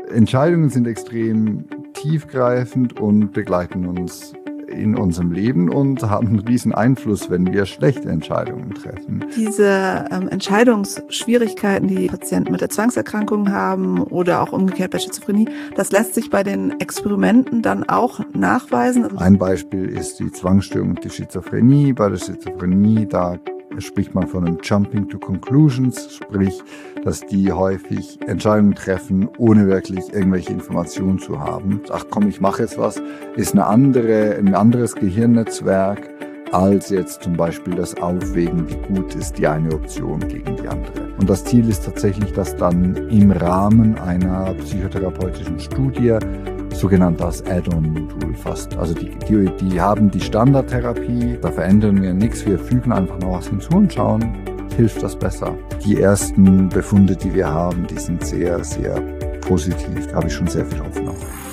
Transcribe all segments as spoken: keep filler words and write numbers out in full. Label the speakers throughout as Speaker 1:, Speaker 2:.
Speaker 1: Entscheidungen sind extrem tiefgreifend und begleiten uns in unserem Leben und haben einen riesen Einfluss, wenn wir schlechte Entscheidungen treffen.
Speaker 2: Diese ähm, Entscheidungsschwierigkeiten, die Patienten mit der Zwangserkrankung haben oder auch umgekehrt bei Schizophrenie, das lässt sich bei den Experimenten dann auch nachweisen.
Speaker 1: Ein Beispiel ist die Zwangsstörung und die Schizophrenie. Bei der Schizophrenie, da spricht man von einem Jumping to Conclusions, sprich, dass die häufig Entscheidungen treffen, ohne wirklich irgendwelche Informationen zu haben. Ach komm, ich mache jetzt was, ist eine andere, ein anderes Gehirnnetzwerk als jetzt zum Beispiel das Aufwägen, wie gut ist die eine Option gegen die andere. Und das Ziel ist tatsächlich, dass dann im Rahmen einer psychotherapeutischen Studie sogenannt das Add-on-Modul fast. Also die, die, die haben die Standardtherapie, da verändern wir nichts, wir fügen einfach noch was hinzu und schauen, hilft das besser. Die ersten Befunde, die wir haben, die sind sehr, sehr positiv. Da habe ich schon sehr viel Hoffnung.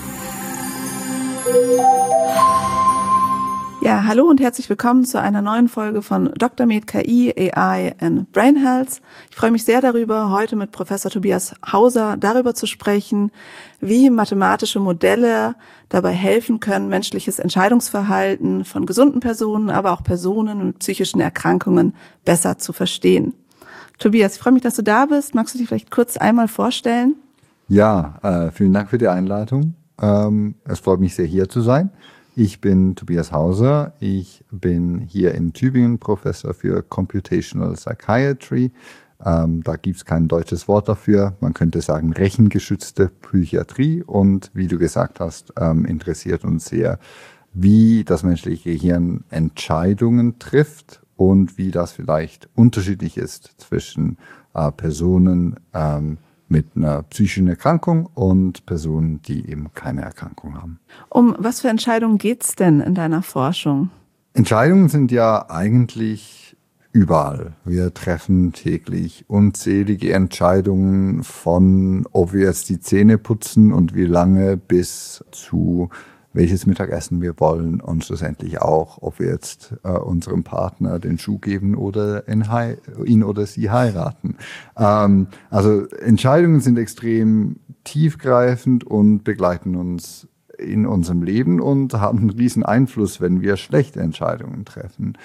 Speaker 2: Ja, hallo und herzlich willkommen zu einer neuen Folge von Doktor Med K I, A I and Brain Health. Ich freue mich sehr darüber, heute mit Professor Tobias Hauser darüber zu sprechen, wie mathematische Modelle dabei helfen können, menschliches Entscheidungsverhalten von gesunden Personen, aber auch Personen mit psychischen Erkrankungen besser zu verstehen. Tobias, ich freue mich, dass du da bist. Magst du dich vielleicht kurz einmal vorstellen?
Speaker 1: Ja, äh, vielen Dank für die Einleitung. Ähm, es freut mich sehr, hier zu sein. Ich bin Tobias Hauser. Ich bin hier in Tübingen Professor für Computational Psychiatry. Ähm, da gibt es kein deutsches Wort dafür. Man könnte sagen rechengeschützte Psychiatrie. Und wie du gesagt hast, ähm, interessiert uns sehr, wie das menschliche Gehirn Entscheidungen trifft und wie das vielleicht unterschiedlich ist zwischen äh, Personen ähm, mit einer psychischen Erkrankung und Personen, die eben keine Erkrankung haben.
Speaker 2: Um was für Entscheidungen geht's denn in deiner Forschung?
Speaker 1: Entscheidungen sind ja eigentlich überall. Wir treffen täglich unzählige Entscheidungen von, ob wir jetzt die Zähne putzen und wie lange, bis zu welches Mittagessen wir wollen und schlussendlich auch, ob wir jetzt äh, unserem Partner den Schuh geben oder ihn, ihn oder sie heiraten. Ähm, also Entscheidungen sind extrem tiefgreifend und begleiten uns in unserem Leben und haben einen riesen Einfluss, wenn wir schlechte Entscheidungen treffen.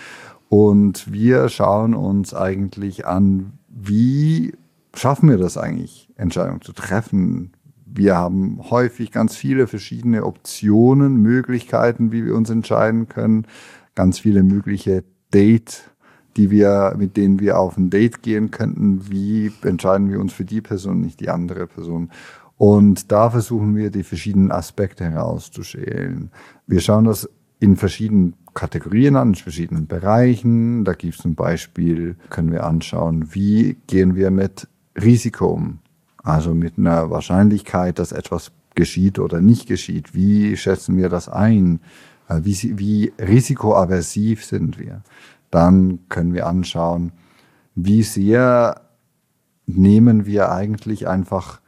Speaker 1: Und wir schauen uns eigentlich an, wie schaffen wir das eigentlich, Entscheidungen zu treffen? Wir haben häufig ganz viele verschiedene Optionen, Möglichkeiten, wie wir uns entscheiden können. Ganz viele mögliche Date, die wir, mit denen wir auf ein Date gehen könnten. Wie entscheiden wir uns für die Person, nicht die andere Person? Und da versuchen wir, die verschiedenen Aspekte herauszuschälen. Wir schauen das in verschiedenen Kategorien an, in verschiedenen Bereichen. Da gibt es zum Beispiel, können wir anschauen, wie gehen wir mit Risiko um? Also mit einer Wahrscheinlichkeit, dass etwas geschieht oder nicht geschieht. Wie schätzen wir das ein? Wie, wie risikoaversiv sind wir? Dann können wir anschauen, wie sehr nehmen wir eigentlich einfach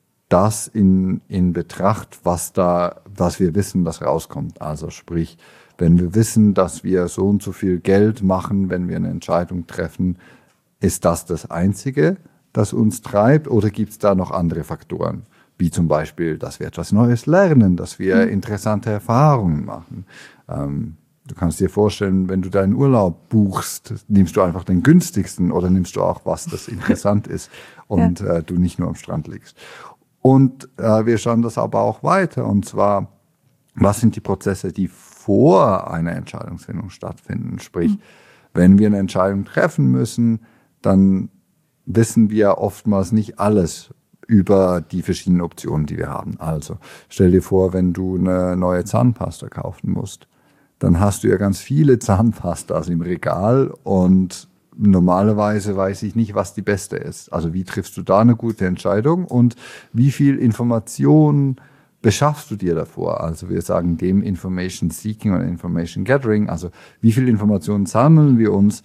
Speaker 1: das in, in Betracht, was da, was wir wissen, das rauskommt. Also sprich, wenn wir wissen, dass wir so und so viel Geld machen, wenn wir eine Entscheidung treffen, ist das das Einzige, das uns treibt, oder gibt es da noch andere Faktoren, wie zum Beispiel, dass wir etwas Neues lernen, dass wir interessante Erfahrungen machen. Ähm, du kannst dir vorstellen, wenn du deinen Urlaub buchst, nimmst du einfach den günstigsten oder nimmst du auch was, das interessant ist und ja. äh, du nicht nur am Strand liegst. Und äh, wir schauen das aber auch weiter, und zwar, was sind die Prozesse, die vor einer Entscheidungsfindung stattfinden? Sprich, mhm. wenn wir eine Entscheidung treffen müssen, dann wissen wir oftmals nicht alles über die verschiedenen Optionen, die wir haben. Also stell dir vor, wenn du eine neue Zahnpasta kaufen musst, dann hast du ja ganz viele Zahnpastas im Regal und normalerweise weiß ich nicht, was die beste ist. Also wie triffst du da eine gute Entscheidung und wie viel Information beschaffst du dir davor? Also wir sagen dem Information Seeking oder Information Gathering. Also wie viel Informationen sammeln wir uns,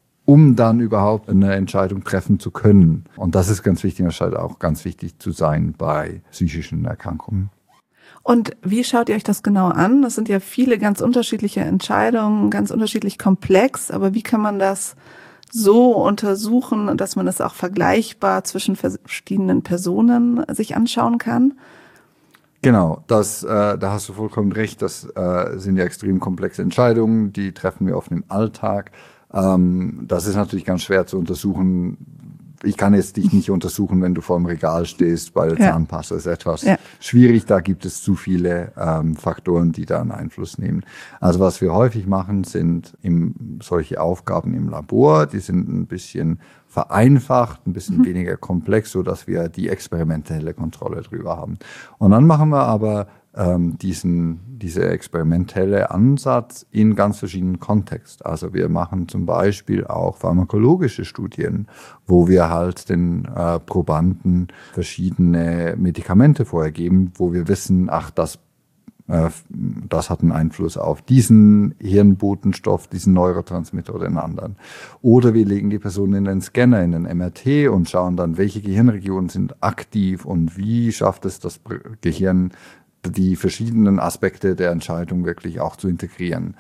Speaker 1: um dann überhaupt eine Entscheidung treffen zu können. Und das ist ganz wichtig, das scheint auch ganz wichtig zu sein bei psychischen Erkrankungen.
Speaker 2: Und wie schaut ihr euch das genau an? Das sind ja viele ganz unterschiedliche Entscheidungen, ganz unterschiedlich komplex, aber wie kann man das so untersuchen, dass man es auch vergleichbar zwischen verschiedenen Personen sich anschauen kann?
Speaker 1: Genau, das, äh, da hast du vollkommen recht. Das äh, sind ja extrem komplexe Entscheidungen, die treffen wir oft im Alltag. Ähm, das ist natürlich ganz schwer zu untersuchen. Ich kann jetzt dich nicht untersuchen, wenn du vor dem Regal stehst bei der ja. Zahnpasta. Das ist etwas ja. schwierig. Da gibt es zu viele ähm, Faktoren, die da einen Einfluss nehmen. Also was wir häufig machen, sind im, solche Aufgaben im Labor. Die sind ein bisschen vereinfacht, ein bisschen mhm. weniger komplex, so dass wir die experimentelle Kontrolle drüber haben. Und dann machen wir aber ähm, diesen, diese experimentelle Ansatz in ganz verschiedenen Kontexten. Also wir machen zum Beispiel auch pharmakologische Studien, wo wir halt den äh, Probanden verschiedene Medikamente vorgeben, wo wir wissen, ach, das Das hat einen Einfluss auf diesen Hirnbotenstoff, diesen Neurotransmitter oder den anderen. Oder wir legen die Person in den Scanner, in den M R T und schauen dann, welche Gehirnregionen sind aktiv und wie schafft es das Gehirn, die verschiedenen Aspekte der Entscheidung wirklich auch zu integrieren.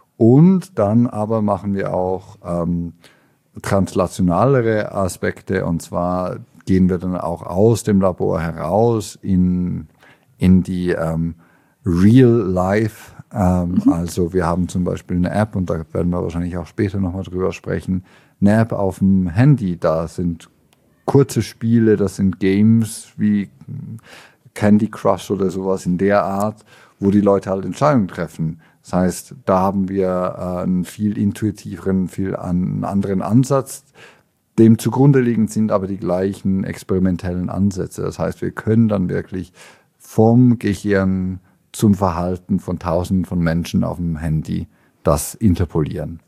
Speaker 1: Und dann aber machen wir auch ähm, translationalere Aspekte, und zwar gehen wir dann auch aus dem Labor heraus in, in die ähm, Real Life, ähm, mhm. also wir haben zum Beispiel eine App, und da werden wir wahrscheinlich auch später nochmal drüber sprechen, eine App auf dem Handy, da sind kurze Spiele, das sind Games wie Candy Crush oder sowas in der Art, wo die Leute halt Entscheidungen treffen. Das heißt, da haben wir äh, einen viel intuitiveren, viel an, einen anderen Ansatz. Dem zugrunde liegend sind aber die gleichen experimentellen Ansätze. Das heißt, wir können dann wirklich vom Gehirn zum Verhalten von Tausenden von Menschen auf dem Handy das interpolieren.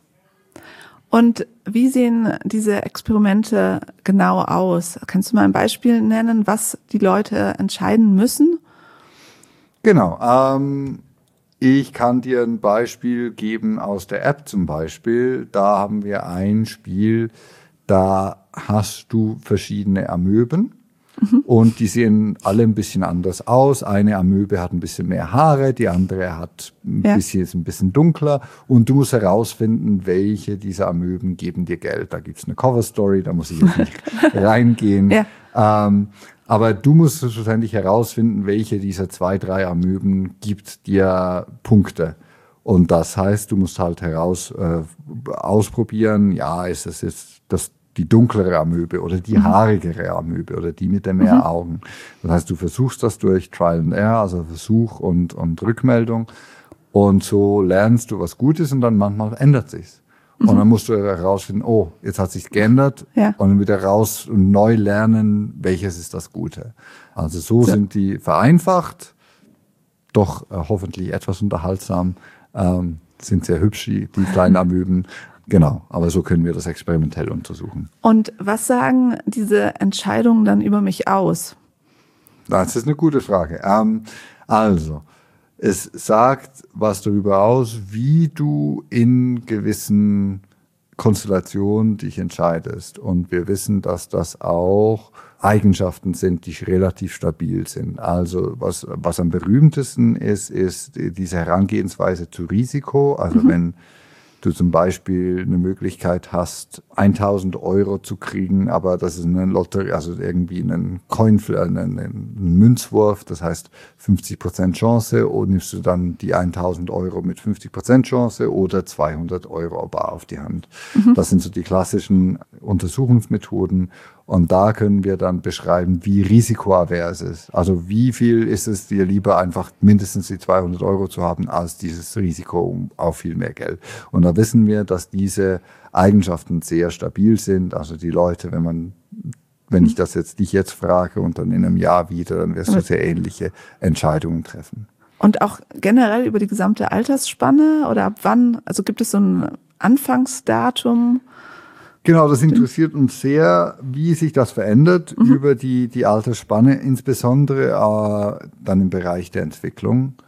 Speaker 2: Und wie sehen diese Experimente genau aus? Kannst du mal ein Beispiel nennen, was die Leute entscheiden müssen?
Speaker 1: Genau. Ähm, ich kann dir ein Beispiel geben aus der App zum Beispiel. Da haben wir ein Spiel, da hast du verschiedene Amöben. Mhm. Und die sehen alle ein bisschen anders aus. Eine Amöbe hat ein bisschen mehr Haare, die andere hat ein ja. bisschen, ist ein bisschen dunkler. Und du musst herausfinden, welche dieser Amöben geben dir Geld. Da gibt's eine Cover-Story, da muss ich jetzt nicht reingehen. Ja. Ähm, aber du musst schlussendlich herausfinden, welche dieser zwei, drei Amöben gibt dir Punkte. Und das heißt, du musst halt heraus äh, ausprobieren, ja, ist das jetzt das die dunklere Amöbe oder die mhm. haarigere Amöbe oder die mit den mehr mhm. Augen. Das heißt, du versuchst das durch Trial and Error, also Versuch und, und Rückmeldung. Und so lernst du, was gut ist, und dann manchmal ändert sich's. Mhm. Und dann musst du herausfinden, oh, jetzt hat sich's geändert. Ja. Und dann wieder raus und neu lernen, welches ist das Gute. Also so ja. sind die vereinfacht, doch äh, hoffentlich etwas unterhaltsam, ähm, sind sehr hübsch, die, die kleinen Amöben. Genau, aber so können wir das experimentell untersuchen.
Speaker 2: Und was sagen diese Entscheidungen dann über mich aus?
Speaker 1: Das ist eine gute Frage. Ähm, also, es sagt was darüber aus, wie du in gewissen Konstellationen dich entscheidest. Und wir wissen, dass das auch Eigenschaften sind, die relativ stabil sind. Also was, was am berühmtesten ist, ist diese Herangehensweise zu Risiko. Also mhm. wenn du zum Beispiel eine Möglichkeit hast, tausend Euro zu kriegen, aber das ist eine Lotterie, also irgendwie ein Coinflip, ein, ein Münzwurf, das heißt fünfzig Prozent Chance, oder nimmst du dann die tausend Euro mit fünfzig Prozent Chance oder zweihundert Euro bar auf die Hand. Mhm. Das sind so die klassischen Untersuchungsmethoden. Und da können wir dann beschreiben, wie risikoavers es ist. Also wie viel ist es dir lieber, einfach mindestens die zweihundert Euro zu haben, als dieses Risiko auf viel mehr Geld. Und da wissen wir, dass diese Eigenschaften sehr stabil sind. Also die Leute, wenn man, wenn ich das jetzt dich jetzt frage und dann in einem Jahr wieder, dann wirst du sehr ähnliche Entscheidungen treffen.
Speaker 2: Und auch generell über die gesamte Altersspanne oder ab wann? Also gibt es so ein Anfangsdatum?
Speaker 1: Genau, das interessiert uns sehr, wie sich das verändert mhm. über die, die Altersspanne, insbesondere äh, dann im Bereich der Entwicklung.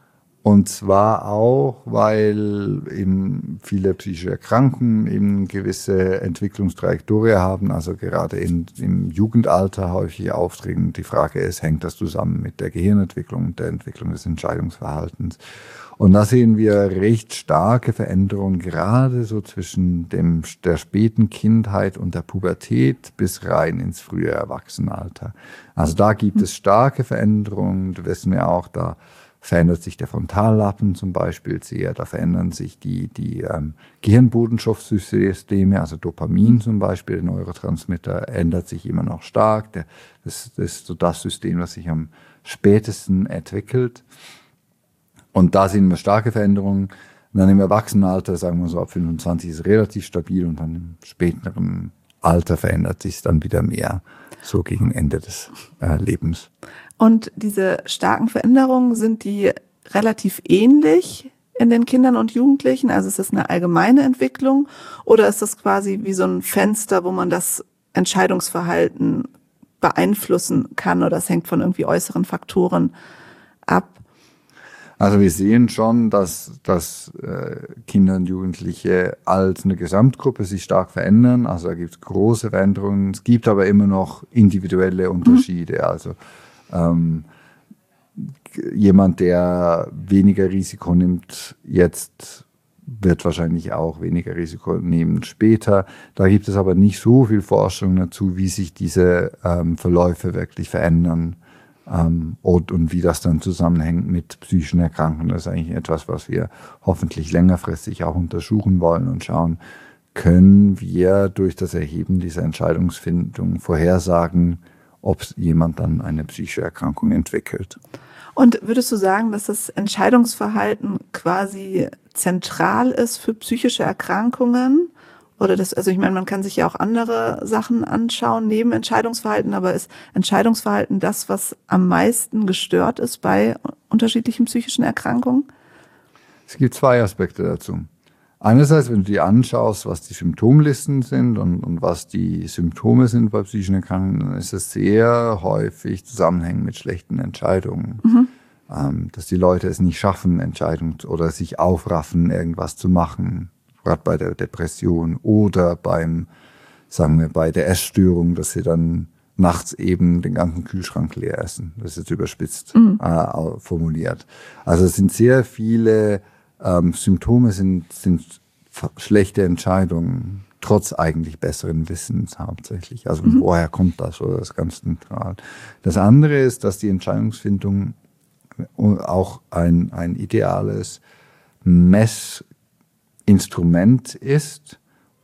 Speaker 1: Und zwar auch, weil eben viele psychische Erkrankungen eben gewisse Entwicklungstrajektorie haben, also gerade in, im Jugendalter häufig auftreten. Die Frage ist, hängt das zusammen mit der Gehirnentwicklung und der Entwicklung des Entscheidungsverhaltens? Und da sehen wir recht starke Veränderungen, gerade so zwischen dem, der späten Kindheit und der Pubertät bis rein ins frühe Erwachsenenalter. Also da gibt es starke Veränderungen, das wissen wir auch, da verändert sich der Frontallappen zum Beispiel sehr, da verändern sich die, die ähm, Gehirnbotenstoffsysteme, also Dopamin zum Beispiel, der Neurotransmitter, ändert sich immer noch stark. Der, das, das ist so das System, das sich am spätesten entwickelt. Und da sehen wir starke Veränderungen. Und dann im Erwachsenenalter, sagen wir so ab fünfundzwanzig, ist es relativ stabil und dann im späteren Alter verändert sich es dann wieder mehr, so gegen Ende des äh, Lebens.
Speaker 2: Und diese starken Veränderungen, sind die relativ ähnlich in den Kindern und Jugendlichen? Also ist das eine allgemeine Entwicklung oder ist das quasi wie so ein Fenster, wo man das Entscheidungsverhalten beeinflussen kann oder es hängt von irgendwie äußeren Faktoren ab?
Speaker 1: Also wir sehen schon, dass, dass äh, Kinder und Jugendliche als eine Gesamtgruppe sich stark verändern. Also da gibt es große Veränderungen. Es gibt aber immer noch individuelle Unterschiede. Mhm. Also ähm, jemand, der weniger Risiko nimmt, jetzt wird wahrscheinlich auch weniger Risiko nehmen später. Da gibt es aber nicht so viel Forschung dazu, wie sich diese ähm, Verläufe wirklich verändern. Ähm, und, und wie das dann zusammenhängt mit psychischen Erkrankungen. Das ist eigentlich etwas, was wir hoffentlich längerfristig auch untersuchen wollen und schauen, können wir durch das Erheben dieser Entscheidungsfindung vorhersagen, ob jemand dann eine psychische Erkrankung entwickelt.
Speaker 2: Und würdest du sagen, dass das Entscheidungsverhalten quasi zentral ist für psychische Erkrankungen? Oder das, also ich meine, man kann sich ja auch andere Sachen anschauen neben Entscheidungsverhalten, aber ist Entscheidungsverhalten das, was am meisten gestört ist bei unterschiedlichen psychischen Erkrankungen?
Speaker 1: Es gibt zwei Aspekte dazu. Einerseits, wenn du dir anschaust, was die Symptomlisten sind und, und was die Symptome sind bei psychischen Erkrankungen, dann ist es sehr häufig zusammenhängend mit schlechten Entscheidungen. Mhm. Ähm, dass die Leute es nicht schaffen, Entscheidungen oder sich aufraffen, irgendwas zu machen. Gerade bei der Depression oder beim, sagen wir, bei der Essstörung, dass sie dann nachts eben den ganzen Kühlschrank leer essen. Das ist jetzt überspitzt mhm. äh, formuliert. Also es sind sehr viele ähm, Symptome, sind, sind schlechte Entscheidungen, trotz eigentlich besseren Wissens hauptsächlich. Also mhm. woher kommt das? Oder das ist ganz zentral. Das andere ist, dass die Entscheidungsfindung auch ein, ein ideales Mess Instrument ist,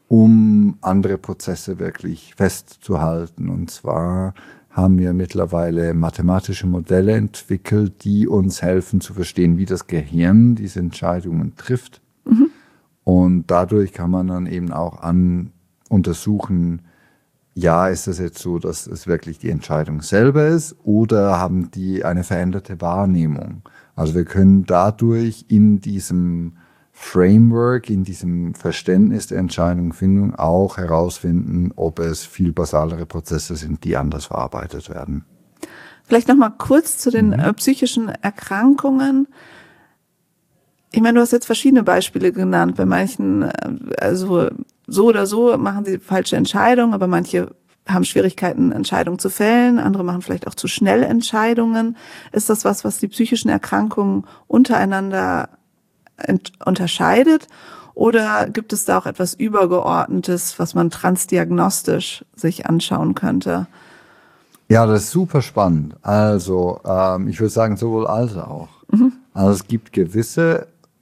Speaker 1: um andere Prozesse wirklich festzuhalten. Und zwar haben wir mittlerweile mathematische Modelle entwickelt, die uns helfen zu verstehen, wie das Gehirn diese Entscheidungen trifft. Mhm. Und dadurch kann man dann eben auch an untersuchen, ja, ist es jetzt so, dass es wirklich die Entscheidung selber ist oder haben die eine veränderte Wahrnehmung? Also wir können dadurch in diesem Framework, in diesem Verständnis der Entscheidungsfindung auch herausfinden, ob es viel basalere Prozesse sind, die anders verarbeitet werden.
Speaker 2: Vielleicht noch mal kurz zu den mhm. äh, psychischen Erkrankungen. Ich meine, du hast jetzt verschiedene Beispiele genannt. Bei manchen, äh, also so oder so machen sie falsche Entscheidungen, aber manche haben Schwierigkeiten, Entscheidungen zu fällen. Andere machen vielleicht auch zu schnell Entscheidungen. Ist das was, was die psychischen Erkrankungen untereinander unterscheidet oder gibt es da auch etwas Übergeordnetes, was man transdiagnostisch sich anschauen könnte?
Speaker 1: Ja, das ist super spannend. Also ähm, ich würde sagen sowohl als auch. Mhm. Also es gibt gewisse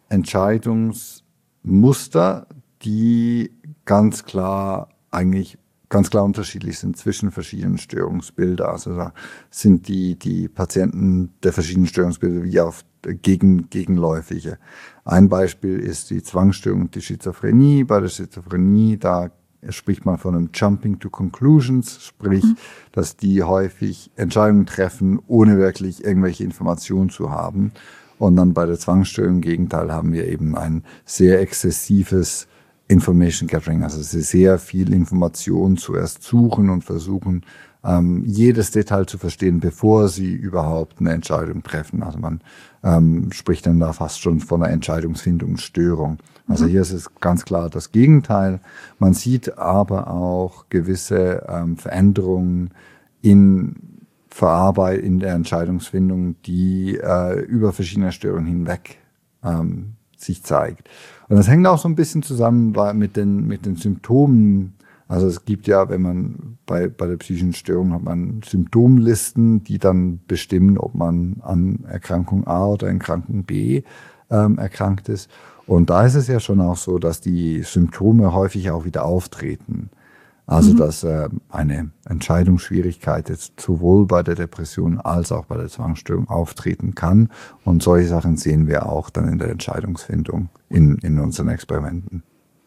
Speaker 1: Entscheidungsmuster, die ganz klar eigentlich ganz klar unterschiedlich sind zwischen verschiedenen Störungsbilder. Also da sind die, die Patienten der verschiedenen Störungsbilder wie auf gegen, gegenläufige. Ein Beispiel ist die Zwangsstörung und die Schizophrenie. Bei der Schizophrenie, da spricht man von einem Jumping to Conclusions, sprich, mhm. dass die häufig Entscheidungen treffen, ohne wirklich irgendwelche Informationen zu haben. Und dann bei der Zwangsstörung im Gegenteil haben wir eben ein sehr exzessives Information Gathering, also sehr viel Information zuerst suchen und versuchen, ähm, jedes Detail zu verstehen, bevor sie überhaupt eine Entscheidung treffen. Also man ähm, spricht dann da fast schon von einer Entscheidungsfindungsstörung. Also mhm. hier ist es ganz klar das Gegenteil. Man sieht aber auch gewisse ähm, Veränderungen in Verarbeit in der Entscheidungsfindung, die äh, über verschiedene Störungen hinweg ähm, sich zeigt. Und das hängt auch so ein bisschen zusammen bei, mit den mit den Symptomen. Also es gibt ja, wenn man bei bei der psychischen Störung hat man Symptomlisten, die dann bestimmen, ob man an Erkrankung A oder Erkrankung B ähm, erkrankt ist. Und da ist es ja schon auch so, dass die Symptome häufig auch wieder auftreten. Also mhm. dass äh, eine Entscheidungsschwierigkeit jetzt sowohl bei der Depression als auch bei der Zwangsstörung auftreten kann. Und solche Sachen sehen wir auch dann in der Entscheidungsfindung in, in unseren Experimenten.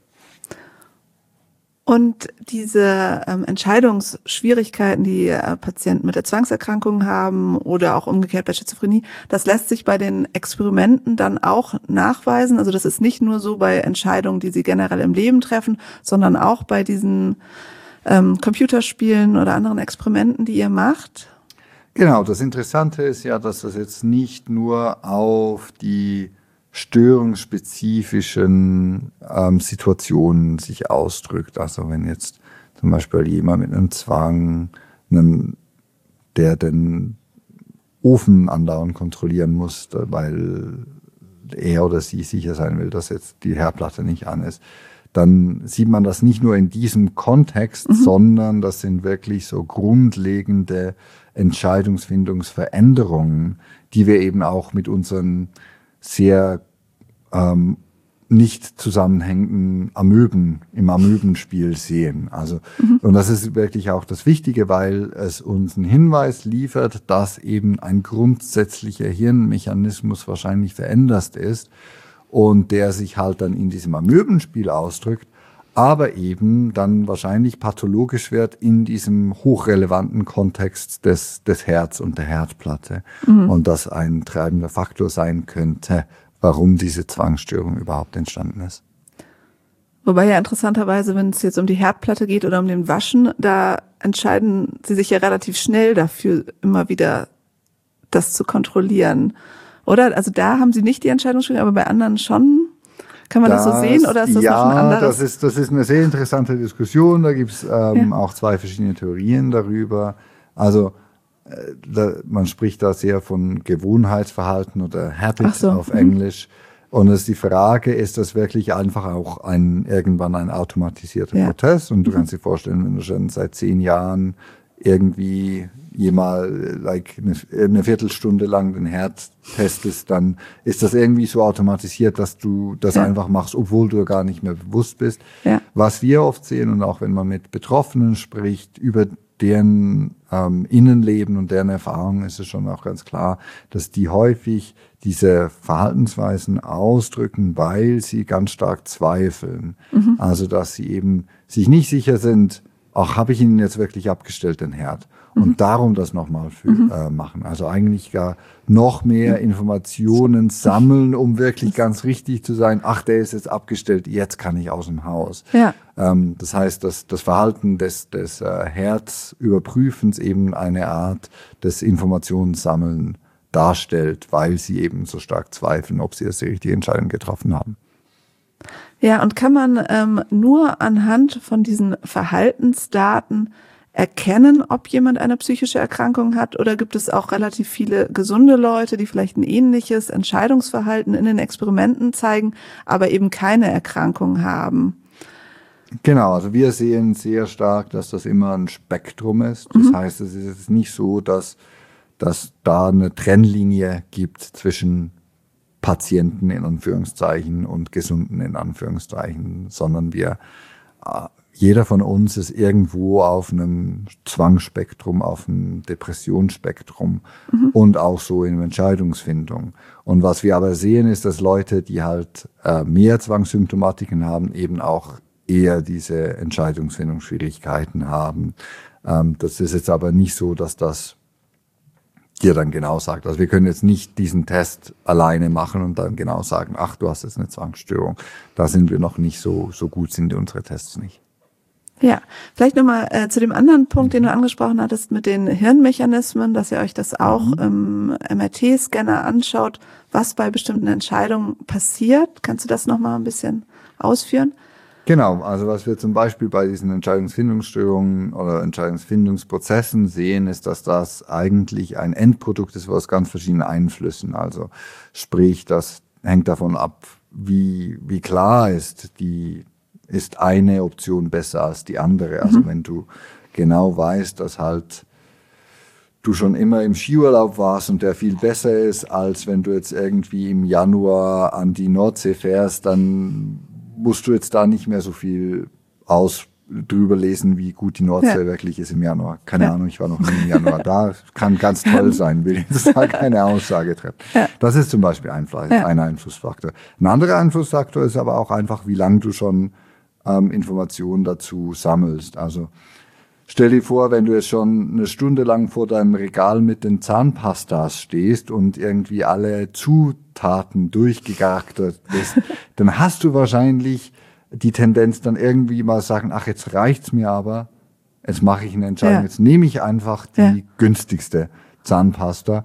Speaker 2: Und diese ähm, Entscheidungsschwierigkeiten, die äh, Patienten mit der Zwangserkrankung haben oder auch umgekehrt bei Schizophrenie, das lässt sich bei den Experimenten dann auch nachweisen. Also das ist nicht nur so bei Entscheidungen, die sie generell im Leben treffen, sondern auch bei diesen ähm, Computerspielen oder anderen Experimenten, die ihr macht.
Speaker 1: Genau, das Interessante ist ja, dass das jetzt nicht nur auf die störungsspezifischen ähm, Situationen sich ausdrückt. Also wenn jetzt zum Beispiel jemand mit einem Zwang, einem, der den Ofen andauernd kontrollieren muss, weil er oder sie sicher sein will, dass jetzt die Herdplatte nicht an ist, dann sieht man das nicht nur in diesem Kontext, mhm. sondern das sind wirklich so grundlegende Entscheidungsfindungsveränderungen, die wir eben auch mit unseren sehr ähm, nicht zusammenhängenden Amöben im Amöbenspiel sehen. Also mhm. und das ist wirklich auch das Wichtige, weil es uns einen Hinweis liefert, dass eben ein grundsätzlicher Hirnmechanismus wahrscheinlich verändert ist und der sich halt dann in diesem Amöbenspiel ausdrückt, aber eben dann wahrscheinlich pathologisch wird in diesem hochrelevanten Kontext des, des Herz und der Herdplatte. Mhm. Und das ein treibender Faktor sein könnte, warum diese Zwangsstörung überhaupt entstanden ist.
Speaker 2: Wobei ja interessanterweise, wenn es jetzt um die Herdplatte geht oder um den Waschen, da entscheiden sie sich ja relativ schnell dafür, immer wieder das zu kontrollieren. Oder? Also da haben sie nicht die Entscheidungsschwierigkeit, aber bei anderen schon. Kann man das, das so sehen oder ist das
Speaker 1: ja,
Speaker 2: noch ein anderes?
Speaker 1: Ja, das ist, das ist eine sehr interessante Diskussion. Da gibt es ähm, ja. auch zwei verschiedene Theorien darüber. Also äh, da, man spricht da sehr von Gewohnheitsverhalten oder Habit so. auf Englisch. Und es ist die Frage, ist das wirklich einfach auch ein irgendwann ein automatisierter ja. Prozess? Und du mhm. kannst dir vorstellen, wenn du schon seit zehn Jahren irgendwie jemals like eine, eine Viertelstunde lang den Herd testest, dann ist das irgendwie so automatisiert, dass du das ja. einfach machst, obwohl du gar nicht mehr bewusst bist. Ja. Was wir oft sehen und auch wenn man mit Betroffenen spricht, über deren ähm, Innenleben und deren Erfahrungen ist es schon auch ganz klar, dass die häufig diese Verhaltensweisen ausdrücken, weil sie ganz stark zweifeln. Mhm. Also dass sie eben sich nicht sicher sind, ach, habe ich ihn jetzt wirklich abgestellt, den Herd? Und mhm. darum das nochmal mhm. äh, machen. Also eigentlich gar noch mehr Informationen sammeln, um wirklich ganz richtig zu sein. Ach, der ist jetzt abgestellt, jetzt kann ich aus dem Haus. Ja. Ähm, das heißt, dass das Verhalten des, des äh, Herzüberprüfens eben eine Art des Informationssammeln darstellt, weil sie eben so stark zweifeln, ob sie jetzt die richtige Entscheidung getroffen haben.
Speaker 2: Ja, und kann man ähm, nur anhand von diesen Verhaltensdaten erkennen, ob jemand eine psychische Erkrankung hat, oder gibt es auch relativ viele gesunde Leute, die vielleicht ein ähnliches Entscheidungsverhalten in den Experimenten zeigen, aber eben keine Erkrankung haben?
Speaker 1: Genau, also wir sehen sehr stark, dass das immer ein Spektrum ist. Das mhm. heißt, es ist jetzt nicht so, dass, dass da eine Trennlinie gibt zwischen Patienten in Anführungszeichen und Gesunden in Anführungszeichen, sondern wir, jeder von uns ist irgendwo auf einem Zwangsspektrum, auf einem Depressionsspektrum mhm. und auch so in der Entscheidungsfindung. Und was wir aber sehen, ist, dass Leute, die halt äh, mehr Zwangssymptomatiken haben, eben auch eher diese Entscheidungsfindungsschwierigkeiten haben. Ähm, das ist jetzt aber nicht so, dass das dir dann genau sagt. Also wir können jetzt nicht diesen Test alleine machen und dann genau sagen, ach, du hast jetzt eine Zwangsstörung. Da sind wir noch nicht so, so gut sind unsere Tests nicht.
Speaker 2: Ja, vielleicht nochmal äh, zu dem anderen Punkt, den du angesprochen hattest mit den Hirnmechanismen, dass ihr euch das auch mhm. im M R T-Scanner anschaut, was bei bestimmten Entscheidungen passiert. Kannst du das nochmal ein bisschen ausführen?
Speaker 1: Genau, also was wir zum Beispiel bei diesen Entscheidungsfindungsstörungen oder Entscheidungsfindungsprozessen sehen, ist, dass das eigentlich ein Endprodukt ist aus ganz verschiedenen Einflüssen. Also sprich, das hängt davon ab, wie, wie klar ist, die, ist eine Option besser als die andere. Also mhm. wenn du genau weißt, dass halt du schon immer im Skiurlaub warst und der viel besser ist, als wenn du jetzt irgendwie im Januar an die Nordsee fährst, dann musst du jetzt da nicht mehr so viel aus drüber lesen, wie gut die Nordsee ja. wirklich ist im Januar. Keine ja. Ahnung, ich war noch nie im Januar da. Kann ganz toll sein, will ich jetzt halt keine Aussage treffen. Ja. Das ist zum Beispiel ein, ja. ein Einflussfaktor. Ein anderer Einflussfaktor ist aber auch einfach, wie lange du schon ähm, Informationen dazu sammelst. Also stell dir vor, wenn du jetzt schon eine Stunde lang vor deinem Regal mit den Zahnpastas stehst und irgendwie alle Zutaten durchgegaraktert bist, dann hast du wahrscheinlich die Tendenz dann irgendwie mal sagen, ach, jetzt reicht's mir aber, jetzt mache ich eine Entscheidung, ja. jetzt nehme ich einfach die ja. günstigste Zahnpasta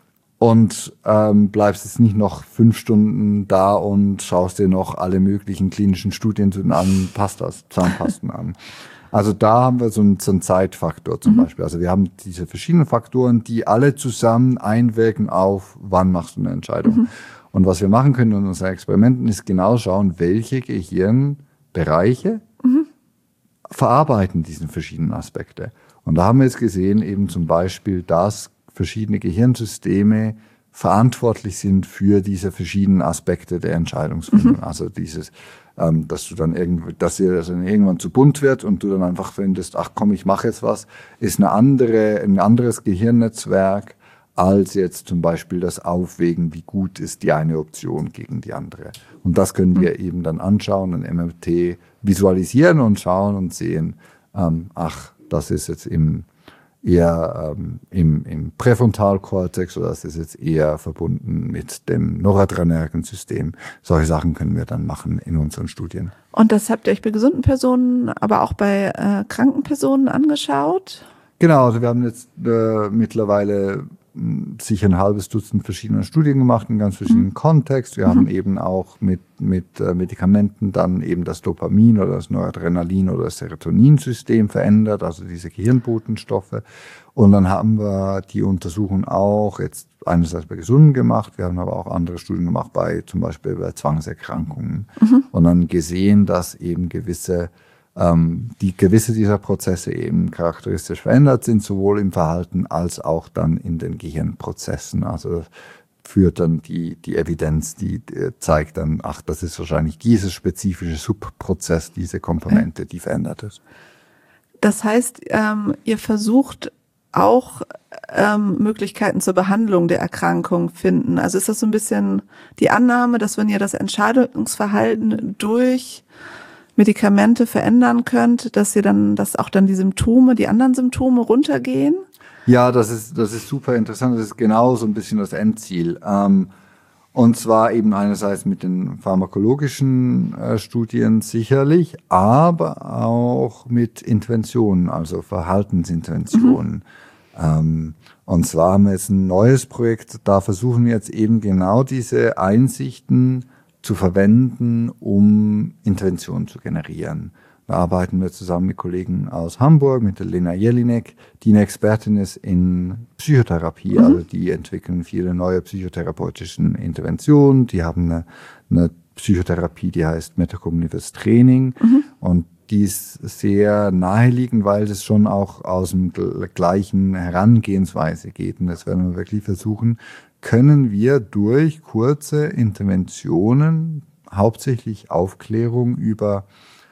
Speaker 1: und ähm, bleibst jetzt nicht noch fünf Stunden da und schaust dir noch alle möglichen klinischen Studien zu den anderen Pastas, Zahnpasten an. Also da haben wir so einen, so einen Zeitfaktor zum mhm. Beispiel. Also wir haben diese verschiedenen Faktoren, die alle zusammen einwirken auf, wann machst du eine Entscheidung. Mhm. Und was wir machen können in unseren Experimenten ist genau schauen, welche Gehirnbereiche mhm. verarbeiten diese verschiedenen Aspekte. Und da haben wir jetzt gesehen, eben zum Beispiel, dass verschiedene Gehirnsysteme verantwortlich sind für diese verschiedenen Aspekte der Entscheidungsfindung. Mhm. Also dieses, ähm, dass du dann irgendwie, dass dir das dann irgendwann zu bunt wird und du dann einfach findest, ach komm, ich mache jetzt was, ist eine andere, ein anderes Gehirnnetzwerk als jetzt zum Beispiel das Aufwägen, wie gut ist die eine Option gegen die andere. Und das können wir mhm. eben dann anschauen, ein M R T visualisieren und schauen und sehen, ähm, ach, das ist jetzt im eher ähm, im, im Präfrontalkortex oder das ist jetzt eher verbunden mit dem noradrenergen System. Solche Sachen können wir dann machen in unseren Studien.
Speaker 2: Und das habt ihr euch bei gesunden Personen, aber auch bei äh, kranken Personen angeschaut?
Speaker 1: Genau, also wir haben jetzt äh, mittlerweile sicher ein halbes Dutzend verschiedene Studien gemacht in ganz verschiedenen mhm. Kontext. Wir mhm. haben eben auch mit, mit äh, Medikamenten dann eben das Dopamin oder das Noradrenalin oder das Serotoninsystem verändert, also diese Gehirnbotenstoffe. Und dann haben wir die Untersuchung auch jetzt einerseits bei Gesunden gemacht, wir haben aber auch andere Studien gemacht bei zum Beispiel bei Zwangserkrankungen mhm. und dann gesehen, dass eben gewisse Ähm, die gewisse dieser Prozesse eben charakteristisch verändert sind, sowohl im Verhalten als auch dann in den Gehirnprozessen. Also führt dann die, die Evidenz, die, die zeigt dann, ach, das ist wahrscheinlich dieses spezifische Subprozess, diese Komponente, die verändert ist.
Speaker 2: Das heißt, ähm, ihr versucht auch ähm, Möglichkeiten zur Behandlung der Erkrankung finden. Also ist das so ein bisschen die Annahme, dass wenn ihr das Entscheidungsverhalten durch Medikamente verändern könnt, dass ihr dann, dass auch dann die Symptome, die anderen Symptome runtergehen?
Speaker 1: Ja, das ist, das ist super interessant. Das ist genau so ein bisschen das Endziel. Ähm, und zwar eben einerseits mit den pharmakologischen äh, Studien sicherlich, aber auch mit Interventionen, also Verhaltensinterventionen. Mhm. Ähm, und zwar haben wir jetzt ein neues Projekt, da versuchen wir jetzt eben genau diese Einsichten zu verwenden, um Interventionen zu generieren. Da arbeiten wir zusammen mit Kollegen aus Hamburg, mit der Lena Jelinek, die eine Expertin ist in Psychotherapie. Mhm. Also die entwickeln viele neue psychotherapeutische Interventionen. Die haben eine, eine Psychotherapie, die heißt metakognitives Training. Mhm. Und die ist sehr naheliegend, weil es schon auch aus dem gleichen Herangehensweise geht. Und das werden wir wirklich versuchen, können wir durch kurze Interventionen, hauptsächlich Aufklärung über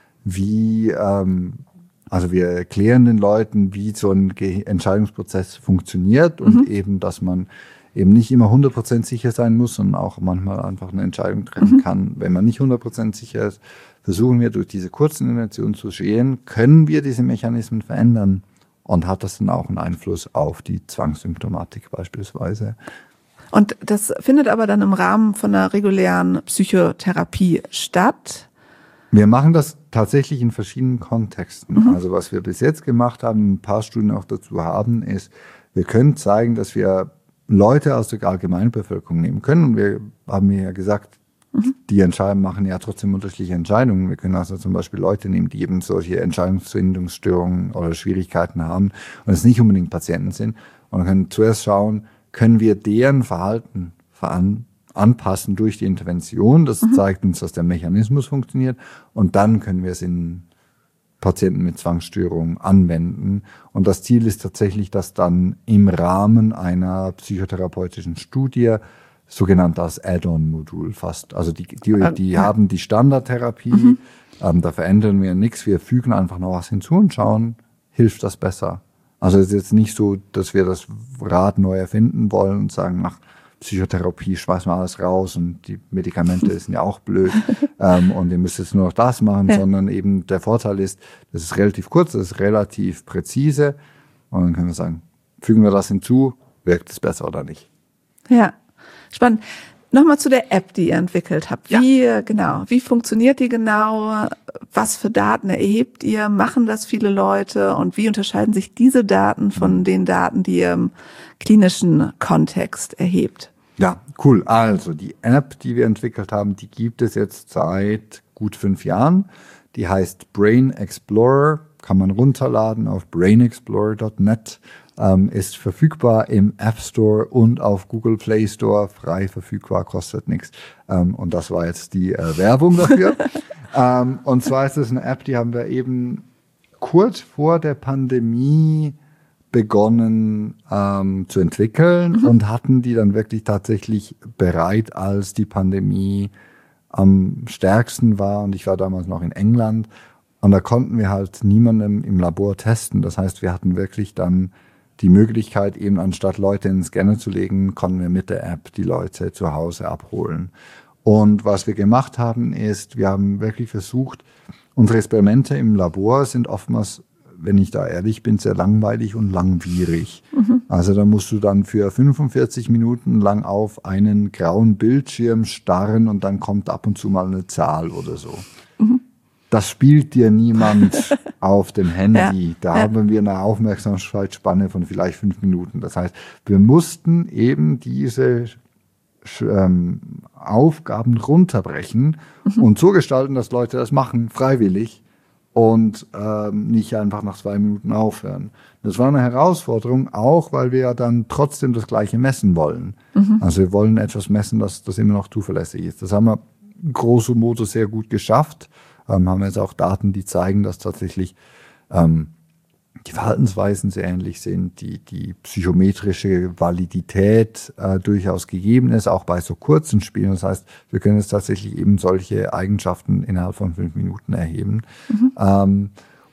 Speaker 1: wie, ähm, also wir erklären den Leuten, wie so ein Ge- Entscheidungsprozess funktioniert und mhm. eben, dass man eben nicht immer hundert Prozent sicher sein muss und auch manchmal einfach eine Entscheidung treffen mhm. kann, wenn man nicht hundert Prozent sicher ist. Versuchen wir durch diese kurzen Interventionen zu sehen, können wir diese Mechanismen verändern und hat das dann auch einen Einfluss auf die Zwangssymptomatik beispielsweise.
Speaker 2: Und das findet aber dann im Rahmen von einer regulären Psychotherapie statt.
Speaker 1: Wir machen das tatsächlich in verschiedenen Kontexten. Mhm. Also was wir bis jetzt gemacht haben, ein paar Studien auch dazu haben, ist, wir können zeigen, dass wir Leute aus der Allgemeinbevölkerung nehmen können. Und wir haben ja gesagt, mhm. die Entscheidungen machen ja trotzdem unterschiedliche Entscheidungen. Wir können also zum Beispiel Leute nehmen, die eben solche Entscheidungsfindungsstörungen oder Schwierigkeiten haben und es nicht unbedingt Patienten sind. Und wir können zuerst schauen, können wir deren Verhalten veran anpassen durch die Intervention. Das mhm. zeigt uns, dass der Mechanismus funktioniert. Und dann können wir es in Patienten mit Zwangsstörungen anwenden. Und das Ziel ist tatsächlich, dass dann im Rahmen einer psychotherapeutischen Studie, sogenannt das Add-on-Modul fast, also die, die, die ja. haben die Standardtherapie, mhm. ähm, da verändern wir nichts, wir fügen einfach noch was hinzu und schauen, hilft das besser. Also es ist jetzt nicht so, dass wir das Rad neu erfinden wollen und sagen, nach Psychotherapie schmeißen wir alles raus und die Medikamente sind ja auch blöd ähm, und ihr müsst jetzt nur noch das machen, ja. sondern eben der Vorteil ist, das ist relativ kurz, das ist relativ präzise und dann können wir sagen, fügen wir das hinzu, wirkt es besser oder nicht.
Speaker 2: Ja, spannend. Nochmal zu der App, die ihr entwickelt habt. Wie ja. genau, wie funktioniert die genau? Was für Daten erhebt ihr? Machen das viele Leute? Und wie unterscheiden sich diese Daten von mhm. den Daten, die ihr im klinischen Kontext erhebt?
Speaker 1: Ja, cool. Also die App, die wir entwickelt haben, die gibt es jetzt seit gut fünf Jahren. Die heißt Brain Explorer, kann man runterladen auf brain explorer dot net. Ähm, ist verfügbar im App Store und auf Google Play Store, frei verfügbar, kostet nichts. Ähm, und das war jetzt die äh, Werbung dafür. ähm, und zwar ist es eine App, die haben wir eben kurz vor der Pandemie begonnen ähm, zu entwickeln mhm. und hatten die dann wirklich tatsächlich bereit, als die Pandemie am stärksten war. Und ich war damals noch in England. Und da konnten wir halt niemandem im Labor testen. Das heißt, wir hatten wirklich dann die Möglichkeit, eben anstatt Leute in den Scanner zu legen, konnten wir mit der App die Leute zu Hause abholen. Und was wir gemacht haben, ist, wir haben wirklich versucht, unsere Experimente im Labor sind oftmals, wenn ich da ehrlich bin, sehr langweilig und langwierig. Mhm. Also da musst du dann für fünfundvierzig Minuten lang auf einen grauen Bildschirm starren und dann kommt ab und zu mal eine Zahl oder so. Mhm. Das spielt dir niemand auf dem Handy. Ja, da ja. haben wir eine Aufmerksamkeitsspanne von vielleicht fünf Minuten. Das heißt, wir mussten eben diese ähm, Aufgaben runterbrechen mhm. und so gestalten, dass Leute das machen, freiwillig und ähm, nicht einfach nach zwei Minuten aufhören. Das war eine Herausforderung, auch weil wir ja dann trotzdem das Gleiche messen wollen. Mhm. Also wir wollen etwas messen, das, das immer noch zuverlässig ist. Das haben wir grosso modo sehr gut geschafft. Ähm, haben jetzt auch Daten, die zeigen, dass tatsächlich ähm, die Verhaltensweisen sehr ähnlich sind, die, die psychometrische Validität äh, durchaus gegeben ist, auch bei so kurzen Spielen. Das heißt, wir können jetzt tatsächlich eben solche Eigenschaften innerhalb von fünf Minuten erheben. Mhm. Ähm,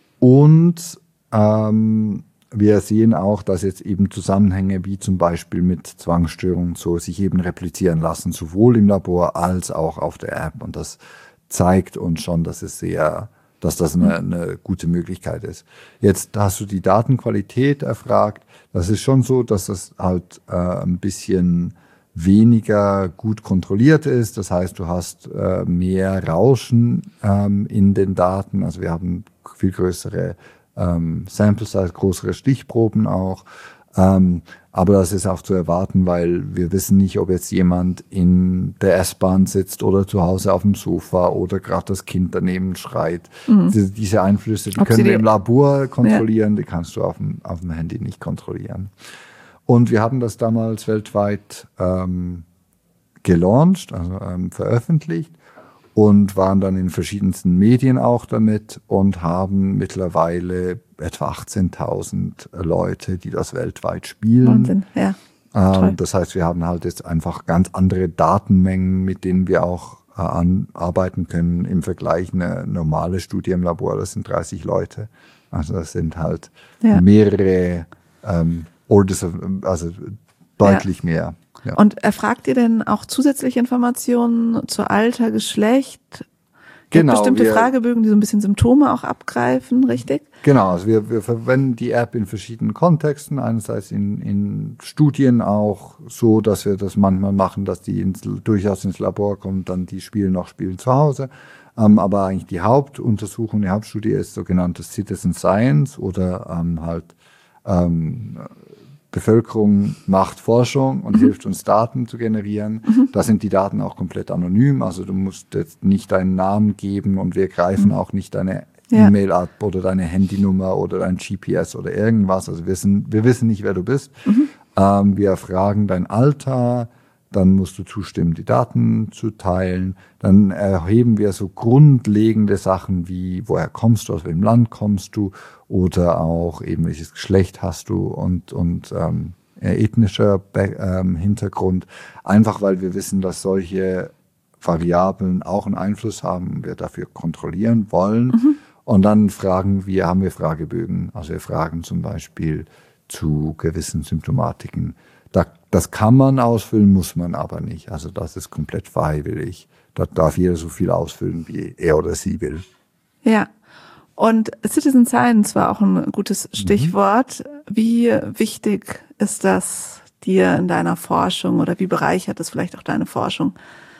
Speaker 1: und ähm, wir sehen auch, dass jetzt eben Zusammenhänge wie zum Beispiel mit Zwangsstörungen so sich eben replizieren lassen, sowohl im Labor als auch auf der App. Und das zeigt uns schon, dass es sehr, dass das eine, eine gute Möglichkeit ist. Jetzt hast du die Datenqualität erfragt. Das ist schon so, dass das halt äh, ein bisschen weniger gut kontrolliert ist. Das heißt, du hast äh, mehr Rauschen ähm, in den Daten. Also wir haben viel größere ähm, Sample Size, größere Stichproben auch. Ähm, aber das ist auch zu erwarten, weil wir wissen nicht, ob jetzt jemand in der S-Bahn sitzt oder zu Hause auf dem Sofa oder gerade das Kind daneben schreit. Mhm. Diese, diese Einflüsse, die ob können wir im Labor kontrollieren, ja. die kannst du auf dem, auf dem Handy nicht kontrollieren. Und wir haben das damals weltweit ähm, gelauncht, also ähm, veröffentlicht und waren dann in verschiedensten Medien auch damit und haben mittlerweile etwa achtzehntausend Leute, die das weltweit spielen.
Speaker 2: Wahnsinn, ja.
Speaker 1: Ähm, das heißt, wir haben halt jetzt einfach ganz andere Datenmengen, mit denen wir auch äh, an, arbeiten können. Im Vergleich eine normale Studie im Labor, das sind dreißig Leute. Also das sind halt ja. mehrere ähm, Orders, of, also deutlich ja. mehr. Ja.
Speaker 2: Und erfragt ihr denn auch zusätzliche Informationen zu Alter, Geschlecht? Genau, bestimmte wir, Fragebögen, die so ein bisschen Symptome auch abgreifen, richtig?
Speaker 1: Genau, also wir, wir verwenden die App in verschiedenen Kontexten. Einerseits in, in Studien auch so, dass wir das manchmal machen, dass die ins, durchaus ins Labor kommen, dann die spielen noch spielen zu Hause. Ähm, aber eigentlich die Hauptuntersuchung, die Hauptstudie ist sogenanntes Citizen Science oder ähm, halt ähm, Bevölkerung macht Forschung und mhm. hilft uns, Daten zu generieren. Mhm. Da sind die Daten auch komplett anonym. Also du musst jetzt nicht deinen Namen geben und wir greifen mhm. auch nicht deine ja. E-Mail ab oder deine Handynummer oder dein G P S oder irgendwas. Also wir wissen, wir wissen nicht, wer du bist. Mhm. Ähm, wir erfragen dein Alter. Dann musst du zustimmen, die Daten zu teilen. Dann erheben wir so grundlegende Sachen wie, woher kommst du, aus welchem Land kommst du oder auch eben, welches Geschlecht hast du und, und ähm, ethnischer Be- ähm, Hintergrund. Einfach, weil wir wissen, dass solche Variablen auch einen Einfluss haben und wir dafür kontrollieren wollen. Mhm. Und dann fragen wir, haben wir Fragebögen. Also wir fragen zum Beispiel zu gewissen Symptomatiken. Da, das kann man ausfüllen, muss man aber nicht. Also das ist komplett freiwillig. Da darf jeder so viel ausfüllen, wie er oder sie will.
Speaker 2: Ja, und Citizen Science war auch ein gutes Stichwort. Mhm. Wie wichtig ist das dir in deiner Forschung oder wie bereichert es vielleicht auch deine Forschung?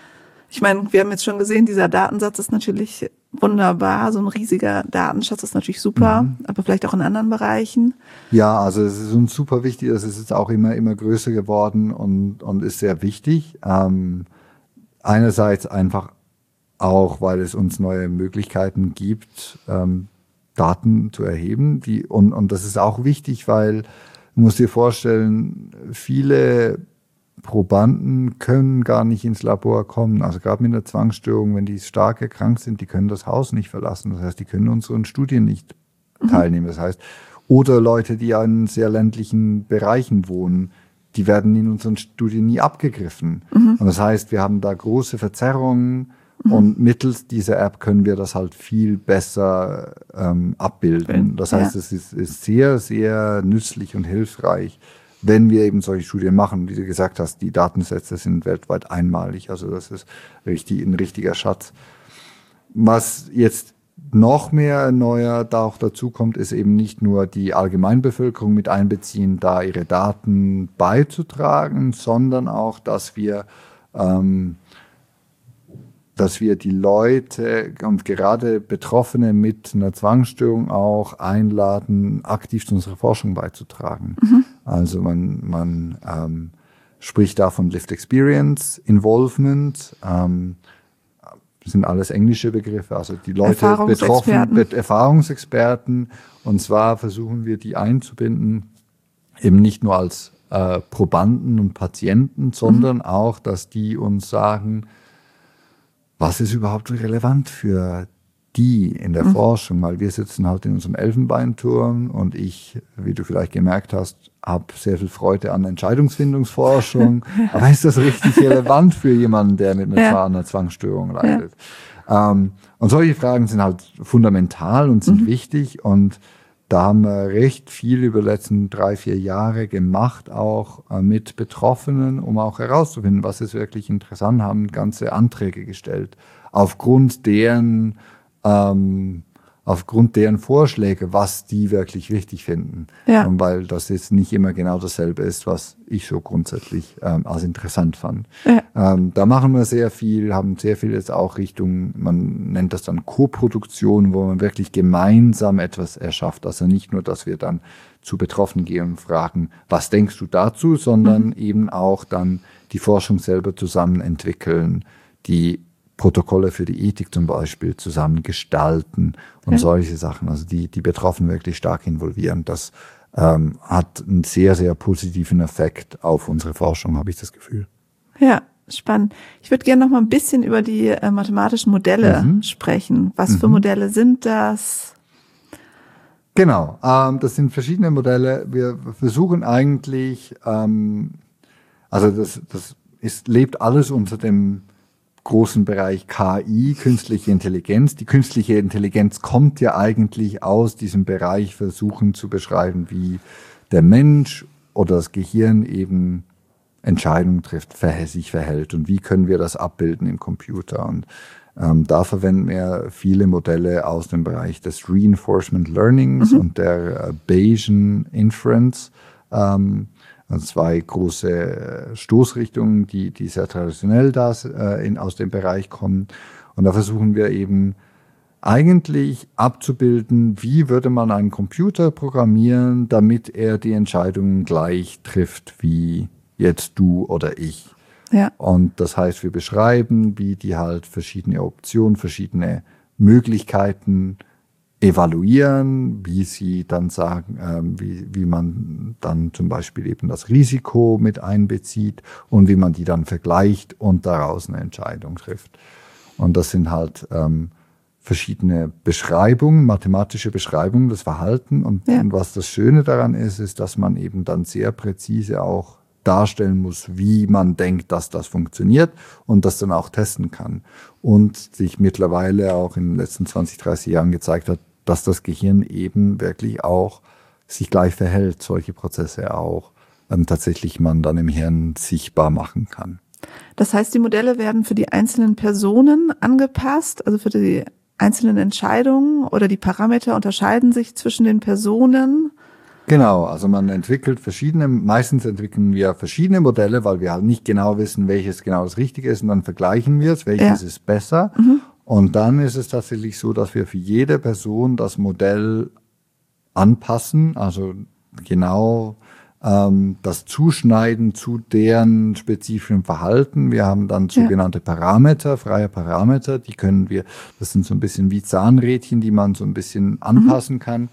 Speaker 2: Ich meine, wir haben jetzt schon gesehen, dieser Datensatz ist natürlich wunderbar, so ein riesiger Datenschatz ist natürlich super, mhm. aber vielleicht auch in anderen Bereichen.
Speaker 1: Ja, also es ist uns super wichtig, es ist jetzt auch immer, immer größer geworden und, und ist sehr wichtig. Ähm, einerseits einfach auch, weil es uns neue Möglichkeiten gibt, ähm, Daten zu erheben. Die, und, und das ist auch wichtig, weil du musst dir vorstellen, viele Probanden können gar nicht ins Labor kommen. Also gerade mit einer Zwangsstörung, wenn die stark erkrankt sind, die können das Haus nicht verlassen. Das heißt, die können unseren Studien nicht mhm. teilnehmen. Das heißt, oder Leute, die in sehr ländlichen Bereichen wohnen, die werden in unseren Studien nie abgegriffen. Mhm. Und das heißt, wir haben da große Verzerrungen mhm. und mittels dieser App können wir das halt viel besser ähm, abbilden. Das heißt, ja. es ist, ist sehr, sehr nützlich und hilfreich, wenn wir eben solche Studien machen. Wie du gesagt hast, die Datensätze sind weltweit einmalig. Also das ist richtig, ein richtiger Schatz. Was jetzt noch mehr neuer da auch dazu kommt, ist eben nicht nur die Allgemeinbevölkerung mit einbeziehen, da ihre Daten beizutragen, sondern auch, dass wir ähm, dass wir die Leute und gerade Betroffene mit einer Zwangsstörung auch einladen, aktiv zu unserer Forschung beizutragen. Mhm. Also man, man ähm, spricht da von Lived Experience, Involvement, ähm, sind alles englische Begriffe, also die Leute betroffen, Be- Erfahrungsexperten. Und zwar versuchen wir, die einzubinden, eben nicht nur als äh, Probanden und Patienten, sondern mhm. auch, dass die uns sagen, was ist überhaupt relevant für die in der mhm. Forschung? Weil wir sitzen halt in unserem Elfenbeinturm und ich, wie du vielleicht gemerkt hast, habe sehr viel Freude an Entscheidungsfindungsforschung. Aber ist das richtig relevant für jemanden, der mit einer, ja. einer Zwangsstörung leidet? Ja. Ähm, und solche Fragen sind halt fundamental und sind mhm. wichtig. Und da haben wir recht viel über die letzten drei, vier Jahre gemacht, auch äh, mit Betroffenen, um auch herauszufinden, was ist wirklich interessant, haben ganze Anträge gestellt, aufgrund deren, ähm, aufgrund deren Vorschläge, was die wirklich wichtig finden. Ja. Und weil das jetzt nicht immer genau dasselbe ist, was ich so grundsätzlich ähm, als interessant fand. Ja. Ähm, da machen wir sehr viel, haben sehr viel jetzt auch Richtung, man nennt das dann Co-Produktion, wo man wirklich gemeinsam etwas erschafft. Also nicht nur, dass wir dann zu Betroffenen gehen und fragen, was denkst du dazu, sondern mhm. eben auch dann die Forschung selber zusammen entwickeln, die Protokolle für die Ethik zum Beispiel zusammen gestalten und ja. solche Sachen. Also die, die Betroffenen wirklich stark involvieren. Das ähm, hat einen sehr, sehr positiven Effekt auf unsere Forschung, habe ich das Gefühl.
Speaker 2: Ja, spannend. Ich würde gerne noch mal ein bisschen über die äh, mathematischen Modelle mhm. sprechen. Was mhm. für Modelle sind das?
Speaker 1: Genau, ähm, das sind verschiedene Modelle. Wir versuchen eigentlich, ähm, also das, das ist, lebt alles unter dem großen Bereich K I, künstliche Intelligenz. Die künstliche Intelligenz kommt ja eigentlich aus diesem Bereich, versuchen zu beschreiben, wie der Mensch oder das Gehirn eben Entscheidungen trifft, verhält, sich verhält und wie können wir das abbilden im Computer. Und ähm, da verwenden wir viele Modelle aus dem Bereich des Reinforcement Learnings mhm. und der äh, Bayesian Inference. Ähm, also zwei große Stoßrichtungen, die, die sehr traditionell das, äh, in, aus dem Bereich kommen. Und da versuchen wir eben eigentlich abzubilden, wie würde man einen Computer programmieren, damit er die Entscheidungen gleich trifft wie jetzt du oder ich.
Speaker 2: Ja.
Speaker 1: Und das heißt, wir beschreiben, wie die halt verschiedene Optionen, verschiedene Möglichkeiten evaluieren, wie sie dann sagen, ähm, wie, wie man dann zum Beispiel eben das Risiko mit einbezieht und wie man die dann vergleicht und daraus eine Entscheidung trifft. Und das sind halt ähm, verschiedene Beschreibungen, mathematische Beschreibungen des Verhaltens. Und,
Speaker 2: ja.
Speaker 1: und was das Schöne daran ist, ist, dass man eben dann sehr präzise auch darstellen muss, wie man denkt, dass das funktioniert und das dann auch testen kann. Und sich mittlerweile auch in den letzten zwanzig, dreißig Jahren gezeigt hat, dass das Gehirn eben wirklich auch sich gleich verhält, solche Prozesse auch ähm, tatsächlich man dann im Hirn sichtbar machen kann.
Speaker 2: Das heißt, die Modelle werden für die einzelnen Personen angepasst, also für die einzelnen Entscheidungen oder die Parameter unterscheiden sich zwischen den Personen?
Speaker 1: Genau, also man entwickelt verschiedene, meistens entwickeln wir verschiedene Modelle, weil wir halt nicht genau wissen, welches genau das Richtige ist und dann vergleichen wir es, welches ja. ist besser. Mhm. Und dann ist es tatsächlich so, dass wir für jede Person das Modell anpassen, also genau ähm, das Zuschneiden zu deren spezifischem Verhalten. Wir haben dann sogenannte ja. Parameter, freie Parameter, die können wir, das sind so ein bisschen wie Zahnrädchen, die man so ein bisschen anpassen mhm. kann.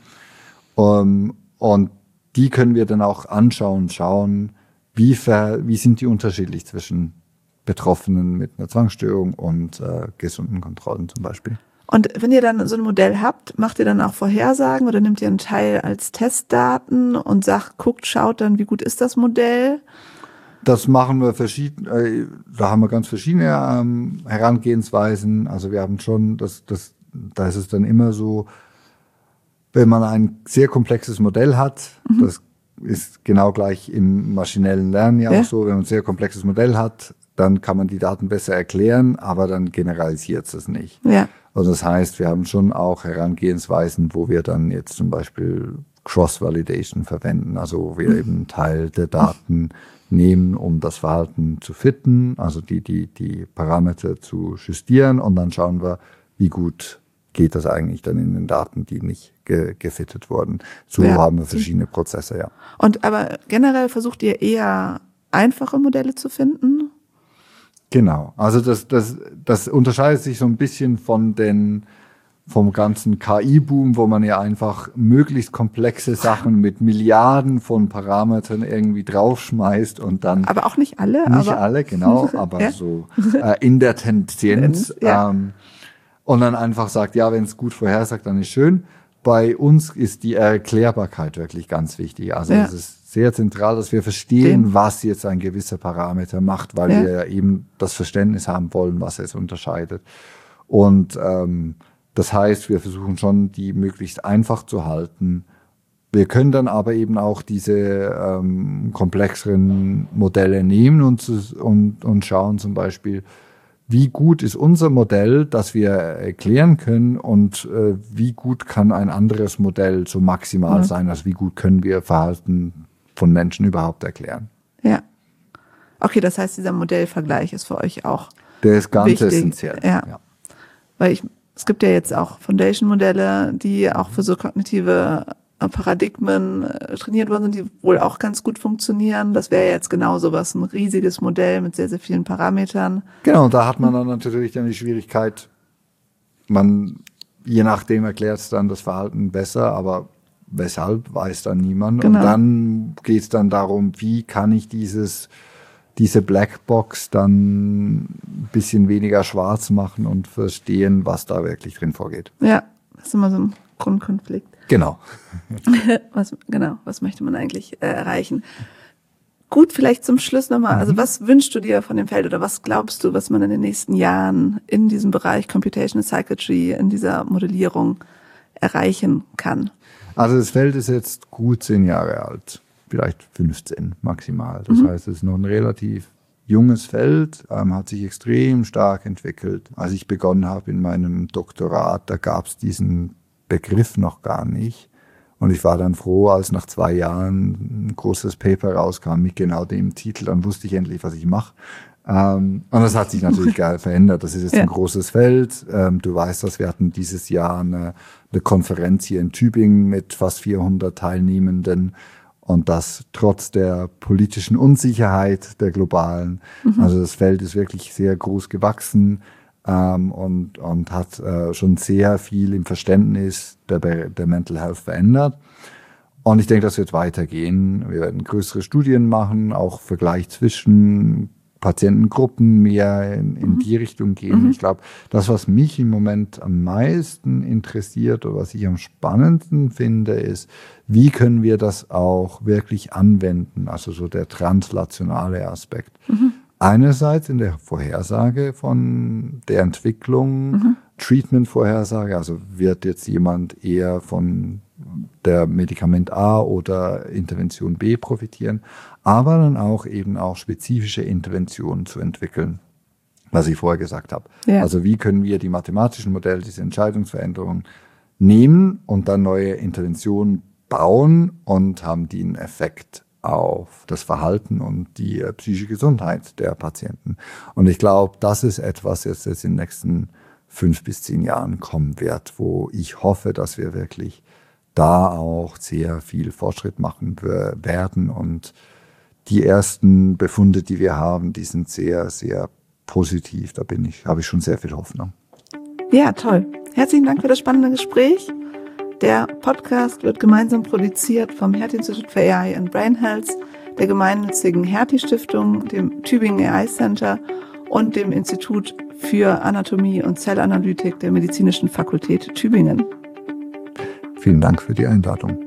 Speaker 1: Um, Und die können wir dann auch anschauen, schauen, wie, ver, wie sind die unterschiedlich zwischen Betroffenen mit einer Zwangsstörung und äh, gesunden Kontrollen zum Beispiel.
Speaker 2: Und wenn ihr dann so ein Modell habt, macht ihr dann auch Vorhersagen oder nehmt ihr einen Teil als Testdaten und sagt, guckt, schaut dann, wie gut ist das Modell?
Speaker 1: Das machen wir verschieden, äh, da haben wir ganz verschiedene ähm, Herangehensweisen. Also wir haben schon, das, das, da ist es dann immer so, wenn man ein sehr komplexes Modell hat, mhm. das ist genau gleich im maschinellen Lernen ja, ja auch so, wenn man ein sehr komplexes Modell hat, dann kann man die Daten besser erklären, aber dann generalisiert es nicht.
Speaker 2: Ja.
Speaker 1: Also das heißt, wir haben schon auch Herangehensweisen, wo wir dann jetzt zum Beispiel Cross-Validation verwenden, also wo wir mhm. eben einen Teil der Daten nehmen, um das Verhalten zu fitten, also die, die, die Parameter zu justieren und dann schauen wir, wie gut geht das eigentlich dann in den Daten, die nicht ge- gefittet wurden. So ja. haben wir verschiedene Prozesse, ja.
Speaker 2: Und aber generell versucht ihr eher einfache Modelle zu finden?
Speaker 1: Genau. Also das, das, das unterscheidet sich so ein bisschen von den, vom ganzen K I-Boom, wo man ja einfach möglichst komplexe Sachen mit Milliarden von Parametern irgendwie draufschmeißt und dann.
Speaker 2: Aber auch nicht alle.
Speaker 1: Nicht
Speaker 2: aber
Speaker 1: alle, genau, aber ja? so äh, in der Tendenz.
Speaker 2: Ja.
Speaker 1: Ähm, Und dann einfach sagt, ja, wenn es gut vorhersagt, dann ist schön. Bei uns ist die Erklärbarkeit wirklich ganz wichtig. Also ja. es ist sehr zentral, dass wir verstehen, Den. was jetzt ein gewisser Parameter macht, weil ja. wir ja eben das Verständnis haben wollen, was es unterscheidet. Und ähm, das heißt, wir versuchen schon, die möglichst einfach zu halten. Wir können dann aber eben auch diese ähm, komplexeren Modelle nehmen und, und, und schauen zum Beispiel, wie gut ist unser Modell, das wir erklären können und äh, wie gut kann ein anderes Modell so maximal mhm. sein, also wie gut können wir Verhalten von Menschen überhaupt erklären.
Speaker 2: Ja. Okay, das heißt, dieser Modellvergleich ist für euch auch
Speaker 1: Der ist ganz
Speaker 2: wichtig.
Speaker 1: essentiell.
Speaker 2: Ja.
Speaker 1: ja.
Speaker 2: Weil ich, es gibt ja jetzt auch Foundation-Modelle, die auch für so kognitive Paradigmen trainiert worden sind, die wohl auch ganz gut funktionieren. Das wäre jetzt genau sowas, ein riesiges Modell mit sehr, sehr vielen Parametern.
Speaker 1: Genau, da hat man dann natürlich dann die Schwierigkeit, man, je nachdem erklärt es dann das Verhalten besser, aber weshalb, weiß dann niemand. Genau. Und dann geht es dann darum, wie kann ich dieses, diese Blackbox dann ein bisschen weniger schwarz machen und verstehen, was da wirklich drin vorgeht.
Speaker 2: Ja, das ist immer so ein Grundkonflikt.
Speaker 1: Genau.
Speaker 2: was, genau, was möchte man eigentlich äh, erreichen? Gut, vielleicht zum Schluss nochmal, mhm. also was wünschst du dir von dem Feld oder was glaubst du, was man in den nächsten Jahren in diesem Bereich Computational Psychiatry, in dieser Modellierung erreichen kann?
Speaker 1: Also das Feld ist jetzt gut zehn Jahre alt. vielleicht fünfzehn maximal. Das mhm. heißt, es ist noch ein relativ junges Feld, ähm, hat sich extrem stark entwickelt. Als ich begonnen habe in meinem Doktorat, da gab es diesen Begriff noch gar nicht. Und ich war dann froh, als nach zwei Jahren ein großes Paper rauskam mit genau dem Titel. Dann wusste ich endlich, was ich mache. Ähm, und das hat sich natürlich geil verändert. Das ist jetzt ja. ein großes Feld. Ähm, du weißt das, wir hatten dieses Jahr eine, eine Konferenz hier in Tübingen mit fast vierhundert Teilnehmenden. Und das trotz der politischen Unsicherheit der globalen. Mhm. Also das Feld ist wirklich sehr groß gewachsen ähm, und, und hat äh, schon sehr viel im Verständnis der, der Mental Health verändert. Und ich denke, das wird weitergehen. Wir werden größere Studien machen, auch Vergleich zwischen Patientengruppen mehr in, in mhm. die Richtung gehen. Mhm. Ich glaube, das, was mich im Moment am meisten interessiert oder was ich am spannendsten finde, ist, wie können wir das auch wirklich anwenden? Also so der translationale Aspekt. Mhm. Einerseits in der Vorhersage von der Entwicklung, mhm. Treatment-Vorhersage, also wird jetzt jemand eher von der Medikament A oder Intervention B profitieren, aber dann auch eben auch spezifische Interventionen zu entwickeln, was ich vorher gesagt habe. Ja. Also wie können wir die mathematischen Modelle, diese Entscheidungsveränderungen nehmen und dann neue Interventionen bauen und haben die einen Effekt auf das Verhalten und die äh, psychische Gesundheit der Patienten. Und ich glaube, das ist etwas, das jetzt in den nächsten fünf bis zehn Jahren kommen wird, wo ich hoffe, dass wir wirklich da auch sehr viel Fortschritt machen werden. Und die ersten Befunde, die wir haben, die sind sehr, sehr positiv. Da bin ich, habe ich schon sehr viel Hoffnung.
Speaker 2: Ja, toll. Herzlichen Dank für das spannende Gespräch. Der Podcast wird gemeinsam produziert vom Hertie-Institut für A I and Brain Health, der gemeinnützigen Hertie-Stiftung, dem Tübingen A I Center und dem Institut für Anatomie und Zellanalytik der Medizinischen Fakultät Tübingen.
Speaker 1: Vielen Dank für die Einladung.